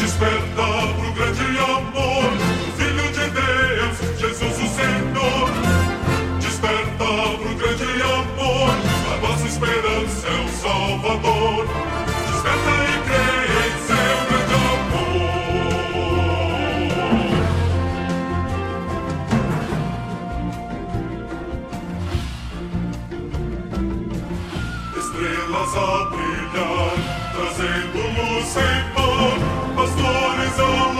Desperta pro grande amor, o Filho de Deus, Jesus o Senhor. Desperta pro grande amor, a nossa esperança é o Salvador. Desperta e creia em seu grande amor. Estrelas a brilhar, trazendo luz sem par, pastores ao